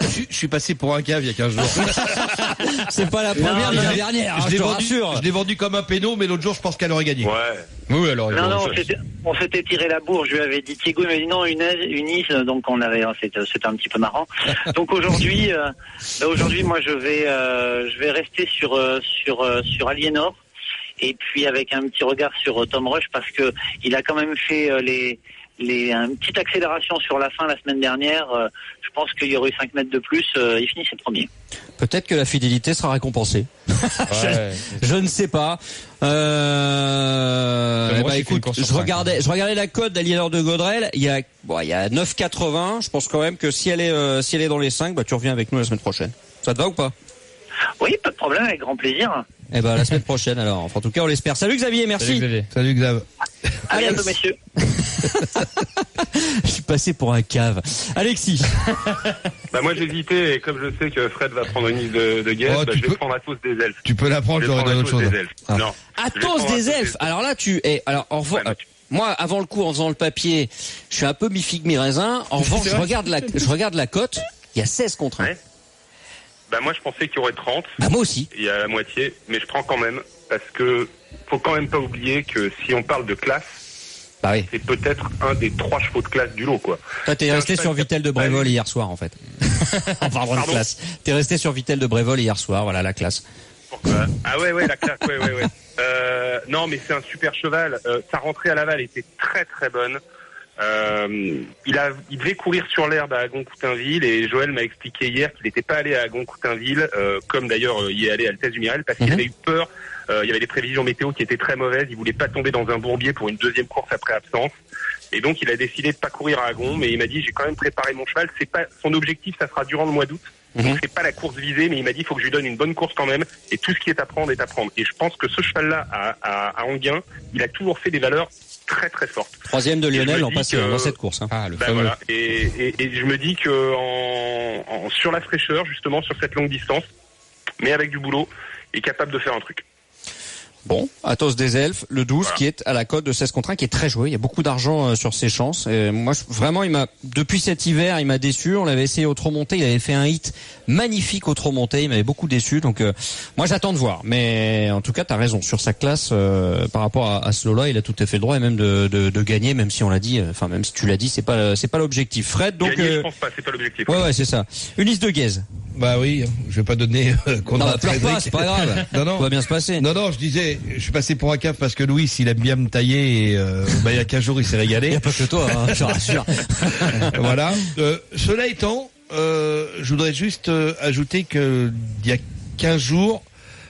Je, je suis passé pour un cave il y a quinze jours. C'est pas la première ni la dernière, hein, je je l'ai te vendu, rassure. je l'ai vendu comme un péno, mais l'autre jour, je pense qu'elle aurait gagné. Ouais. Oui, alors. Non, non, on s'était, on s'était tiré la bourre. Je lui avais dit, Thiago, il m'a dit non, une, une is, donc on avait, c'était, c'était un petit peu marrant. Donc aujourd'hui, euh, bah aujourd'hui, moi, je vais, euh, je vais rester sur, euh, sur, euh, sur Aliénor. Et puis avec un petit regard sur Tom Rush parce que il a quand même fait euh, les, les, une petite accélération sur la fin la semaine dernière. Euh, je pense qu'il y aurait eu cinq mètres de plus. Euh, il finissait premier. Peut-être que la fidélité sera récompensée. Ouais. je, je ne sais pas. Euh, Rush, bah il fait une écoute, course sur je cinq, regardais, hein. je regardais la cote d'Aliénor de Gaudrel. Il y a, bon, il y a neuf quatre-vingts. Je pense quand même que si elle est, euh, si elle est dans les cinq, bah tu reviens avec nous la semaine prochaine. Ça te va ou pas? Oui, pas de problème, avec grand plaisir. Eh ben la semaine prochaine alors. Enfin, en tout cas, on l'espère. Salut Xavier, merci. Salut Xavier. Salut Xav. À bientôt, messieurs. Je suis passé pour un cave. Alexis. Bah moi j'hésitais et comme je sais que Fred va prendre une liste de, de guests, Oh, bah, tu je vais peux- prendre Athos des elfes. Tu peux la prendre, Je vais j'aurais prendre donné autre Athos chose. des elfes. Ah. Non. Je vais Athos prendre des Athos elfes. Alors là, tu, eh, alors en revoir. Ouais, mais tu- Moi, avant le coup, en faisant le papier, je suis un peu mi-figue, mi-raisin. En revanche, je regarde la, je regarde la cote. Il y a seize contre un. Ouais. Bah moi je pensais qu'il y aurait trente. Bah moi aussi. Il y a la moitié, mais je prends quand même parce que faut quand même pas oublier que si on parle de classe, Bah oui. c'est peut-être un des trois chevaux de classe du lot, quoi. Toi, t'es C'est un resté cheval sur qui a- Vitel de Brévol hier soir, en fait. En parlant de Pardon classe. T'es resté sur Vitel de Brévol hier soir, voilà la classe. Pourquoi Ah ouais, ouais, la classe, ouais, ouais, ouais. Euh, non, mais c'est un super cheval. Euh, sa rentrée à Laval était très, très bonne. Euh, il a, il devait courir sur l'herbe à Agon-Coutainville et Joël m'a expliqué hier qu'il n'était pas allé à Agon-Coutainville, euh, comme d'ailleurs euh, il est allé à Altesse du Mirel, parce qu'il Mhm. avait eu peur. Euh, il y avait des prévisions météo qui étaient très mauvaises. Il voulait pas tomber dans un bourbier pour une deuxième course après absence. Et donc il a décidé de pas courir à Agon, mais il m'a dit j'ai quand même préparé mon cheval. C'est pas son objectif, ça sera durant le mois d'août. Mhm. Donc c'est pas la course visée, mais il m'a dit il faut que je lui donne une bonne course quand même. Et tout ce qui est à prendre est à prendre. Et je pense que ce cheval-là à, à, à Anguin, il a toujours fait des valeurs très très fortes. Troisième de Et je Lionel me en dis passé que- dans cette course. Hein. Ah, le Ben fameux. voilà. Et, et, et je me dis que en, en- sur la fraîcheur, justement, sur cette longue distance, mais avec du boulot, est capable de faire un truc. Bon, Athos des Elfes, le douze, Voilà. qui est à la cote de seize contre un, qui est très joué. Il y a beaucoup d'argent euh, sur ses chances. Et moi, je- vraiment, il m'a, depuis cet hiver, il m'a déçu. On l'avait essayé au Trot Monté. Il avait fait un hit magnifique au Trot Monté. Il m'avait beaucoup déçu. Donc, euh, moi, j'attends de voir. Mais en tout cas, t'as raison. Sur sa classe, euh, par rapport à, à ce lot-là, il a tout à fait le droit et même de, de, de gagner, même si on l'a dit, euh, enfin, même si tu l'as dit, c'est pas, c'est pas l'objectif. Fred, donc, Gagner, je euh, pense pas, c'est pas l'objectif. ouais, ouais, c'est ça. Une liste de Guèze. Bah oui, je vais pas donner euh, qu'on Non, a bah, pleure pas, c'est pas grave. Non, non. Tout va bien se passer. Non, non, je disais, je suis passé pour un cave parce que Louis, il aime bien me tailler et euh, bah, il y a quinze jours, il s'est Il n'y régalé. a pas que toi, hein, je te rassure. Voilà. Euh, cela étant, euh, je voudrais juste euh, ajouter que il y a quinze jours,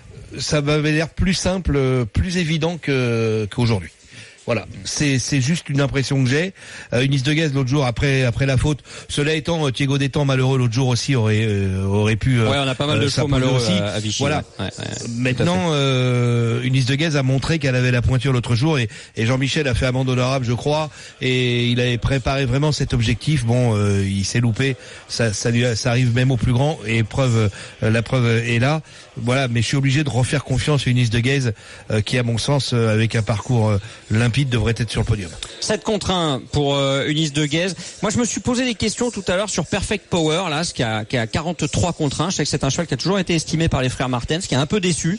ça m'avait l'air plus simple, euh, plus évident que qu'aujourd'hui. Voilà, c'est c'est juste une impression que j'ai. Euh, une liste de gaz l'autre jour après après la faute. Cela étant, euh, Thiago Détang malheureux l'autre jour aussi aurait euh, aurait pu. euh, Ouais, on a pas mal de euh, chevaux s'imposer malheureux aussi. à, à Vichy. Voilà. Ouais, ouais, ouais. Maintenant, euh, une liste de gaz a montré qu'elle avait la pointure l'autre jour et, et Jean-Michel a fait amende honorable, je crois, et il avait préparé vraiment cet objectif. Bon, euh, il s'est loupé, ça, ça, lui, ça arrive même au plus grand et preuve, euh, la preuve est là. Voilà, mais je suis obligé de refaire confiance à une liste de gaz euh, qui, à mon sens, euh, avec un parcours euh, limpide, devrait être sur le podium. sept contre un pour euh, une liste de Guèze. Moi, je me suis posé des questions tout à l'heure sur Perfect Power, là, ce qui a, qui a quarante-trois contre un. Je sais que c'est un cheval qui a toujours été estimé par les frères Martens, qui est un peu déçu.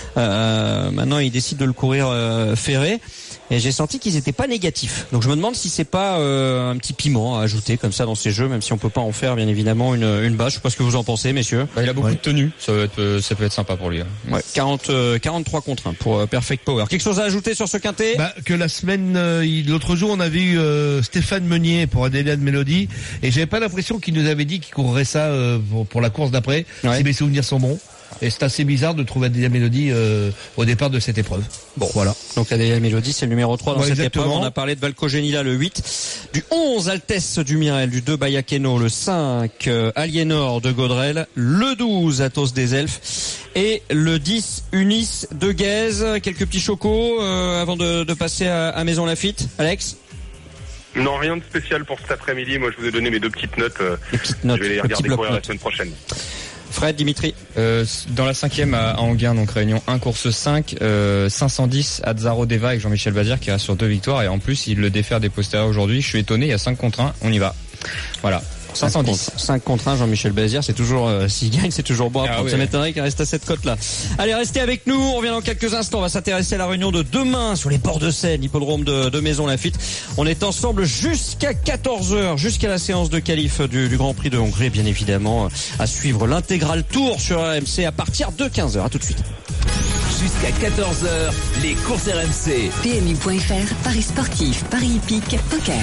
Euh, maintenant, ils décident de le courir euh, ferré. Et j'ai senti qu'ils étaient pas négatifs. Donc je me demande si c'est pas euh, un petit piment à ajouter comme ça dans ces jeux, même si on peut pas en faire bien évidemment une, une bâche. Je sais pas ce que vous en pensez, messieurs. Bah, il a beaucoup Ouais. de tenue. Ça, va être, euh, ça peut être sympa pour lui. hein. Ouais, quarante, euh, quarante-trois contre un pour euh, Perfect Power. Quelque chose à ajouter sur ce quintet? Bah, que la semaine, euh, il- l'autre jour, on avait eu euh, Stéphane Meunier pour Adélia de Mélodie, et j'avais pas l'impression qu'il nous avait dit qu'il courrait ça euh, pour, pour la course d'après, Ouais. si mes souvenirs sont bons. Et c'est assez bizarre de trouver Adélia Mélodie euh, au départ de cette épreuve. Bon, voilà. Donc Adélia Mélodie, c'est le numéro trois dans Ouais, cette exactement. épreuve. On a parlé de Valcogenila le huit, du onze Altesse du Mirel, du deux Bayakeno, le cinq euh, Aliénor de Gaudrel, le douze Athos des Elfes et le dix Unis de Guèze. Quelques petits chocos euh, avant de, de passer à, à Maison Lafitte. Alex, Non, rien de spécial pour cet après-midi. Moi, je vous ai donné mes deux petites notes. euh, les petites notes, je vais les le petit regarder courir la bloc-notes. semaine prochaine. Fred, Dimitri. Euh, dans la cinquième à, à Anguin, donc réunion un, course cinq, euh, cinq cent dix Azzaro Deva avec Jean-Michel Bazir qui reste sur deux victoires et en plus il le défère des postérieurs aujourd'hui. Je suis étonné, il y a cinq contre un, on y va. Voilà. cinq cent dix. cinq contre un, Jean-Michel Bazir, c'est toujours, euh, s'il gagne, c'est toujours bon à prendre. Ah, Ça ouais. m'étonnerait qu'il reste à cette cote-là. Allez, restez avec nous. On revient dans quelques instants. On va s'intéresser à la réunion de demain sur les bords de Seine, hippodrome de, de Maisons-Laffitte. On est ensemble jusqu'à quatorze heures, jusqu'à la séance de qualif du, du Grand Prix de Hongrie, bien évidemment, à suivre l'intégral tour sur R M C à partir de quinze heures. À tout de suite. Jusqu'à quatorze heures, les courses R M C. P M U point F R, Paris sportif, Paris hippique, poker.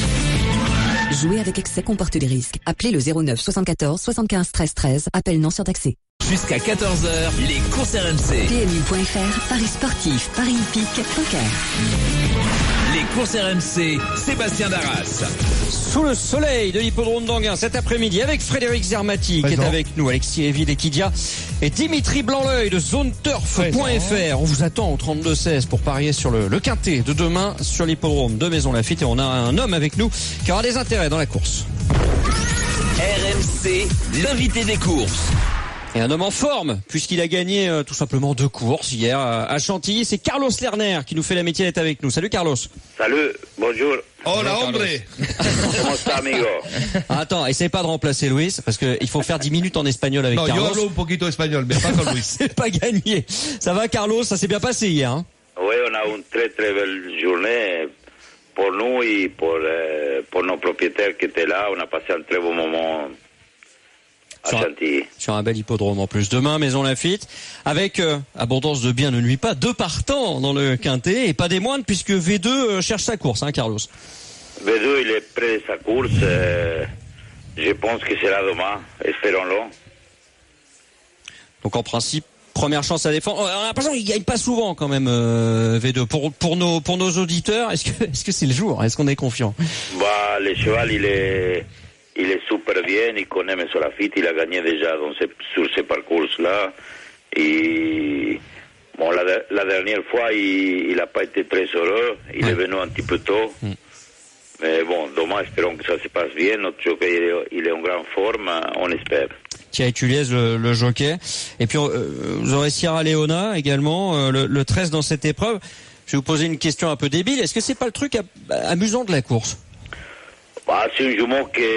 Jouer avec excès comporte des risques. Appelez le zéro neuf soixante-quatorze soixante-quinze treize treize. Appel non surtaxé. Jusqu'à quatorze heures, les courses R M C. P M U point F R, Paris sportif, Paris hippique, poker. Les courses R M C, Sébastien Darras. Sous le soleil de l'hippodrome d'Anguin cet après-midi avec Frédéric Zermati qui est avec nous, Alexis Evie d'Equidia et Dimitri Blanc-L'œil de zone turf point F R. On vous attend au trente-deux seize pour parier sur le, le quintet de demain sur l'hippodrome de Maisons-Laffitte et on a un homme avec nous qui aura des intérêts dans la course. R M C, l'invité des courses. Et un homme en forme, puisqu'il a gagné euh, tout simplement deux courses hier à, à Chantilly. C'est Carlos Lerner qui nous fait l'amitié d'être avec nous. Salut Carlos. Salut, bonjour. Hola, hombre. Comment ça, amigo? Ah, attends, essaye pas de remplacer Luis, parce que il faut faire dix minutes en espagnol avec Non, Carlos. yo hablo un poquito espagnol, mais pas comme Luis. C'est pas gagné. Ça va Carlos, ça s'est bien passé hier. Hein Oui, on a une très très belle journée pour nous et pour, euh, pour nos propriétaires qui étaient là. On a passé un très bon moment à sur, Chantilly. Un, sur un bel hippodrome en plus. Demain, Maisons-Laffitte, avec euh, abondance de bien ne nuit pas, deux partants dans le quintet et pas des moindres puisque V deux euh, cherche sa course, hein, Carlos. V deux, il est près de sa course. Euh, je pense que c'est là demain. Espérons-le. Donc en principe, première chance à défendre. On a l'impression qu'il gagne pas souvent quand même euh, V deux. Pour pour nos pour nos auditeurs, est-ce que est-ce que c'est le jour? Est-ce qu'on est confiant? Bah, le cheval, il est il est super bien. Il connaît Maisons-Laffitte. Il a gagné déjà dans ce, sur ce parcours-là. Et bon, la, la dernière fois, il n'a pas été très heureux. Il ouais. est venu un petit peu tôt. Mm. Mais bon, demain, espérons que ça se passe bien. Notre jockey, il est, il est en grande forme. On espère. Thierry Tuliez, le, le jockey. Et puis, euh, vous aurez Sierra Leona également, euh, le, le treize dans cette épreuve. Je vais vous poser une question un peu débile. Est-ce que c'est pas le truc à, amusant de la course? Bah, c'est un jument que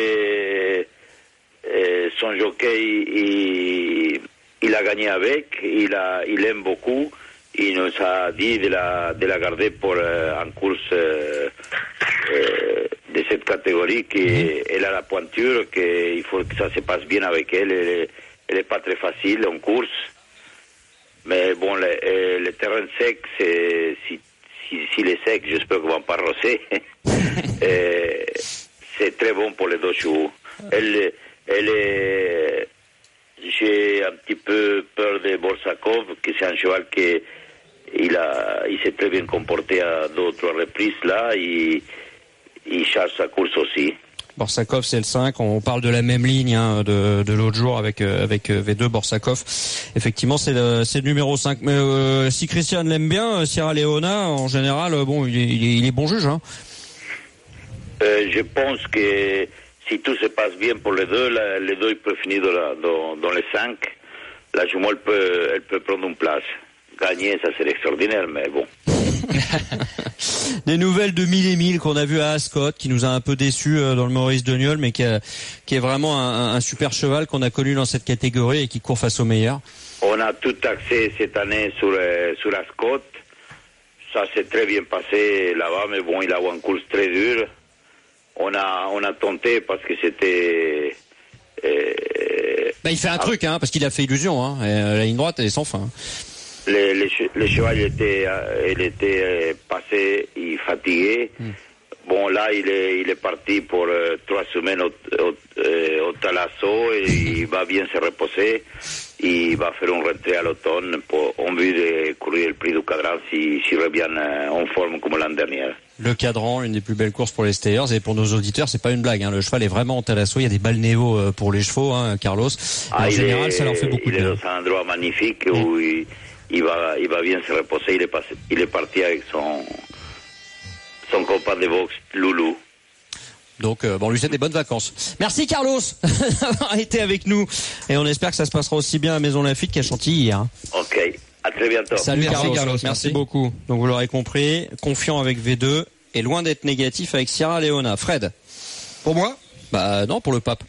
euh, son jockey, il, il a gagné avec. Il, a, il aime beaucoup. Il nous a dit de la, de la garder pour euh, en course euh, euh, de cette catégorie, qu'elle a la pointure, qu'il faut que ça se passe bien avec elle. Elle n'est pas très facile en course. Mais bon, le, euh, le terrain sec, c'est, si, si, si est sec, j'espère qu'on ne va pas arroser. euh, c'est très bon pour les deux chevaux. Elle, elle est... J'ai un petit peu peur de Borsakov, que c'est un cheval qui il a, il s'est très bien comporté à deux ou trois reprises là, et il cherche sa course aussi. Borsakov, c'est le cinq. On parle de la même ligne hein, de, de l'autre jour avec avec V deux Borsakov. Effectivement, c'est le, c'est le numéro cinq. Mais euh, si Christian l'aime bien, Sierra Leona, en général, bon, il est, il est, il est bon juge. Hein. Euh, je pense que si tout se passe bien pour les deux, la, les deux ils peuvent finir dans, la, dans, dans les cinq. La jument, elle peut, elle peut prendre une place. Gagner, ça c'est extraordinaire, mais bon. Des nouvelles de Mille et Mille qu'on a vu à Ascot, qui nous a un peu déçus dans le Maurice Deniol, mais qui, a, qui est vraiment un, un super cheval qu'on a connu dans cette catégorie et qui court face aux meilleurs. On a tout axé cette année sur, euh, sur Ascot. Ça s'est très bien passé là-bas, mais bon, il a eu une course très dure. On a, on a tenté parce que c'était... Euh, bah, il fait un ah, truc, hein, parce qu'il a fait illusion. Hein, et la ligne droite, elle est sans fin. Le, le, le cheval, il était, il était euh, passé et fatigué. Mm. Bon, là, il est, il est parti pour euh, trois semaines au, au, euh, au Talasso et il va bien se reposer. Il va faire une rentrée à l'automne pour, en vue de courir le prix du cadran s'il si revient en forme comme l'an dernier. Le cadran, une des plus belles courses pour les stayers et pour nos auditeurs, c'est pas une blague. Hein. Le cheval est vraiment en Talasso. Il y a des balnéos pour les chevaux, hein, Carlos. Ah, en général, est, ça leur fait beaucoup de bien. Il est dans un endroit magnifique mmh. où il, il va, il va bien se reposer. Il est passé, il est parti avec son, son copain de boxe, Loulou. Donc, euh, bon, on lui souhaite des bonnes vacances. Merci Carlos d'avoir été avec nous. Et on espère que ça se passera aussi bien à Maisons-Laffitte qu'à Chantilly hier. Ok, à très bientôt. Salut merci, Carlos. Carlos. Merci, merci beaucoup. Donc vous l'aurez compris, confiant avec V deux et loin d'être négatif avec Sierra Leona. Fred. Pour moi, Bah non, pour le pape.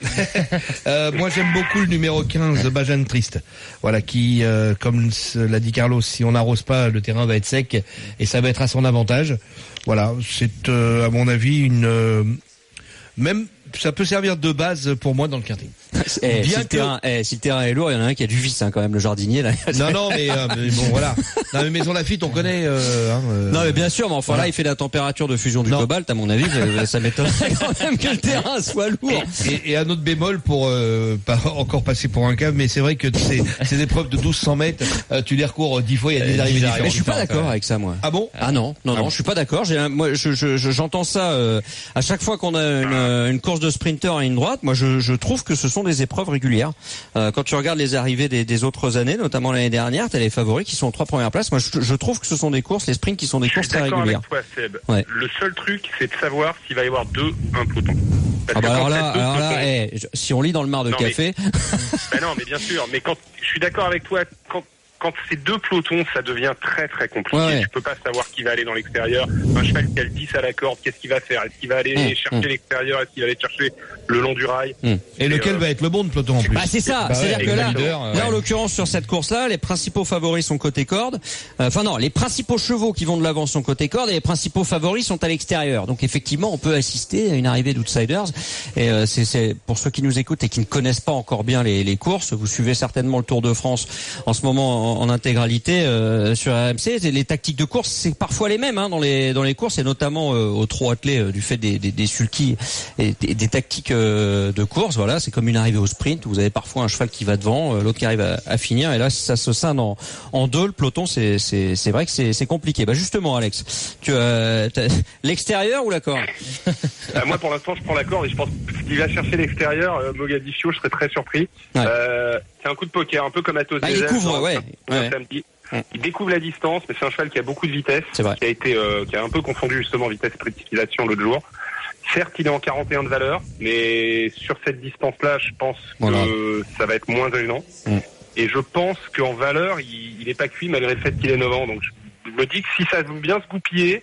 euh, moi j'aime beaucoup le numéro quinze, Bajan Trist. Voilà, qui, euh, comme l'a dit Carlos, si on n'arrose pas, le terrain va être sec et ça va être à son avantage. Voilà, c'est euh, à mon avis une... Euh, même... ça peut servir de base pour moi dans le quintet. Eh, si, le que... terrain, eh, si le terrain est lourd, il y en a un qui a du vice hein, quand même, le jardinier là. Non non mais, euh, mais bon voilà. Non mais Maison Lafitte on connaît. Euh, hein, euh... Non mais bien sûr, mais enfin voilà. Là il fait la température de fusion du non. cobalt. À mon avis, ça, ça m'étonnerait quand même que le terrain soit lourd. Et, et, et un autre bémol pour euh, pas encore passer pour un cave, mais c'est vrai que ces, ces épreuves de douze cents mètres, euh, tu les recours dix fois, il y a des euh, arrivées différentes. Mais je suis pas d'accord avec ça moi. Ah bon? Ah non non non, ah je suis pas d'accord. J'ai moi je, je, je j'entends ça euh, à chaque fois qu'on a une, une course de sprinter à ligne droite. Moi je, je trouve que ce sont des épreuves régulières. Euh, quand tu regardes les arrivées des, des autres années, notamment l'année dernière, t'as les favoris qui sont aux trois premières places. Moi, je, je trouve que ce sont des courses, les sprints qui sont des je courses très régulières. Avec toi, Seb. Ouais. Le seul truc, c'est de savoir s'il va y avoir deux, un peloton. Parce ah bah alors là, alors pelotons... là hey, si on lit dans le mar de non, café. Mais... bah non, mais bien sûr. Mais quand je suis d'accord avec toi, quand quand c'est deux pelotons, ça devient très très compliqué. Ouais. Tu peux pas savoir qui va aller dans l'extérieur. Un cheval qui a le dix à la corde, qu'est-ce qu'il va faire? Est-ce qu'il va aller mmh, chercher mmh. l'extérieur? Est-ce qu'il va aller chercher le long du rail? mmh. Et, et lequel euh... va être le bon de peloton en plus? Bah c'est ça. Bah C'est-à-dire ouais, que là, leader, là ouais. en l'occurrence sur cette course-là, les principaux favoris sont côté corde. Enfin non, les principaux chevaux qui vont de l'avant sont côté corde et les principaux favoris sont à l'extérieur. Donc effectivement, on peut assister à une arrivée d'outsiders. Et euh, c'est, c'est pour ceux qui nous écoutent et qui ne connaissent pas encore bien les, les courses, vous suivez certainement le Tour de France en ce moment en, en intégralité. Euh, sur R M C, les tactiques de course c'est parfois les mêmes hein, dans les dans les courses et notamment euh, au trot attelé euh, du fait des des, des sulky et des, des tactiques euh, de course. Voilà, c'est comme une arrivée au sprint où vous avez parfois un cheval qui va devant, euh, l'autre qui arrive à, à finir et là si ça se scinde en en deux le peloton c'est c'est c'est vrai que c'est c'est compliqué. Bah justement Alex, tu as l'extérieur ou la corde? euh, Moi pour l'instant je prends la corde et je pense qu'il va chercher l'extérieur. euh, Mogadiscio, je serais très surpris. Ouais. Euh, c'est un coup de poker, un peu comme Atos. Ah, il couvre, ouais. ouais. Samedi. Il découvre la distance, mais c'est un cheval qui a beaucoup de vitesse, qui a été, euh, qui a un peu confondu justement vitesse et précipitation l'autre jour. Certes, il est en quarante et un de valeur, mais sur cette distance-là, je pense voilà. que ça va être moins gênant. Mm. Et je pense qu'en valeur, il, il est pas cuit malgré le fait qu'il est neuf ans. Donc je me dis que si ça veut bien se goupiller,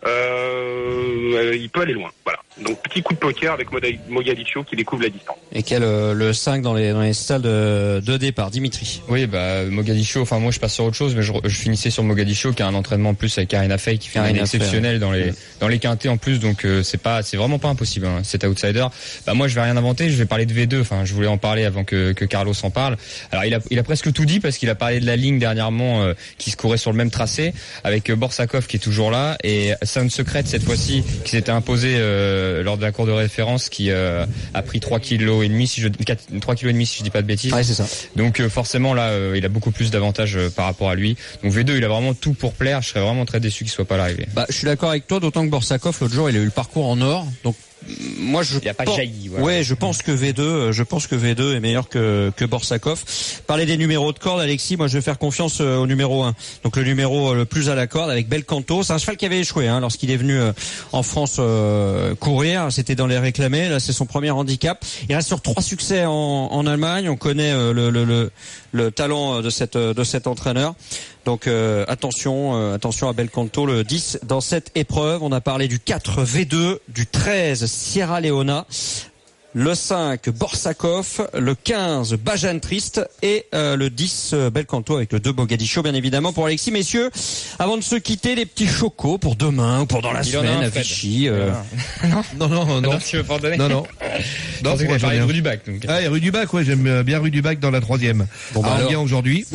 euh, il peut aller loin. Voilà. Donc petit coup de poker avec Mogadiscio qui découvre la distance. Et quel euh, le cinq dans les dans les salles de, de départ, Dimitri. Oui, bah Mogadiscio. Enfin moi je passe sur autre chose, mais je, je finissais sur Mogadiscio qui a un entraînement en plus avec Karina Fay qui fait un exceptionnel dans les dans les quintés en plus. Donc euh, c'est pas c'est vraiment pas impossible. Hein, cet outsider. Bah moi je vais rien inventer. Je vais parler de V deux. Enfin je voulais en parler avant que que Carlos en parle. Alors il a il a presque tout dit parce qu'il a parlé de la ligne dernièrement euh, qui se courait sur le même tracé avec euh, Borsakov qui est toujours là et Sound Secret cette fois-ci qui s'était imposé euh, lors de la cour de référence qui euh, a pris trois kilos et demi si je quatre, trois kilos et demi si je dis pas de bêtises. Ouais, c'est ça. Donc euh, forcément là euh, il a beaucoup plus d'avantages euh, par rapport à lui. Donc V deux il a vraiment tout pour plaire, je serais vraiment très déçu qu'il soit pas l'arrivée. Bah je suis d'accord avec toi, d'autant que Borsakov l'autre jour il a eu le parcours en or. Donc moi je il a pas jailli. Voilà. Ouais, je pense que V deux, je pense que V deux est meilleur que que Borsakov. Parler des numéros de corde, Alexis, moi je vais faire confiance au numéro un. Donc le numéro le plus à la corde avec Belcanto, c'est un cheval qui avait échoué hein, lorsqu'il est venu en France euh, courir, c'était dans les réclamés, là c'est son premier handicap. Il reste sur trois succès en en Allemagne, on connaît euh, le, le le le talent de cette de cet entraîneur. Donc euh, attention, euh, attention à Belcanto, le dix dans cette épreuve. On a parlé du quatre V deux, du treize Sierra Leona, le cinq Borsakov, le quinze Bajan Trist et euh, le dix euh, Belcanto avec le deux Mogadiscio bien évidemment pour Alexis. Messieurs, avant de se quitter, des petits chocos pour demain ou pour dans la Il semaine un, à Vichy. Euh... non, non, non, non. Tu veux pardonner? Non, non. Non, c'est parler de rue du Bac. Donc. Ah, et rue du Bac, ouais, j'aime bien rue du Bac dans la troisième. Bon, bah, Anguin aujourd'hui.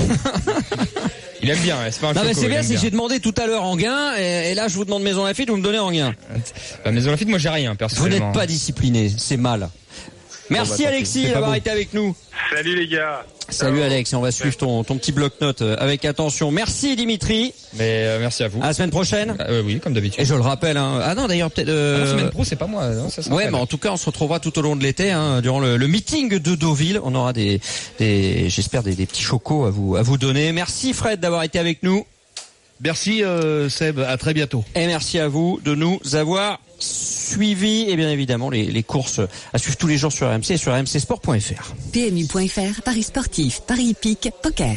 Il aime bien, c'est pas un non, choco, mais c'est bien, c'est bien. que j'ai demandé tout à l'heure Anguin, et, et là je vous demande Maison Lafitte, vous me donnez Anguin. Bah, Maison Lafitte, moi j'ai rien, personnellement. Vous n'êtes pas discipliné, c'est mal. Merci bon, bah, Alexis d'avoir été avec nous. Salut les gars. Salut Ciao. Alex, et on va suivre ton, ton petit bloc-notes avec attention. Merci Dimitri. Mais euh, merci à vous. À la semaine prochaine. Euh, oui, comme d'habitude. Et je le rappelle. Hein. Ah non, d'ailleurs peut-être. Euh... Ah, la semaine pro, c'est pas moi. Non, ça ouais, mais en tout cas, on se retrouvera tout au long de l'été, hein, durant le, le meeting de Deauville. On aura des, des j'espère des, des petits chocos à vous, à vous donner. Merci Fred d'avoir été avec nous. Merci euh, Seb. À très bientôt. Et merci à vous de nous avoir suivi et bien évidemment les, les courses à suivre tous les jours sur R M C et sur r m c sport point f r. P M U point f r, paris sportif, paris hippique, poker.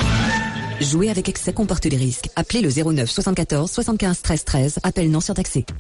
Jouer avec excès comporte des risques. Appelez le zéro neuf soixante-quatorze soixante-quinze treize treize. Appel non surtaxé.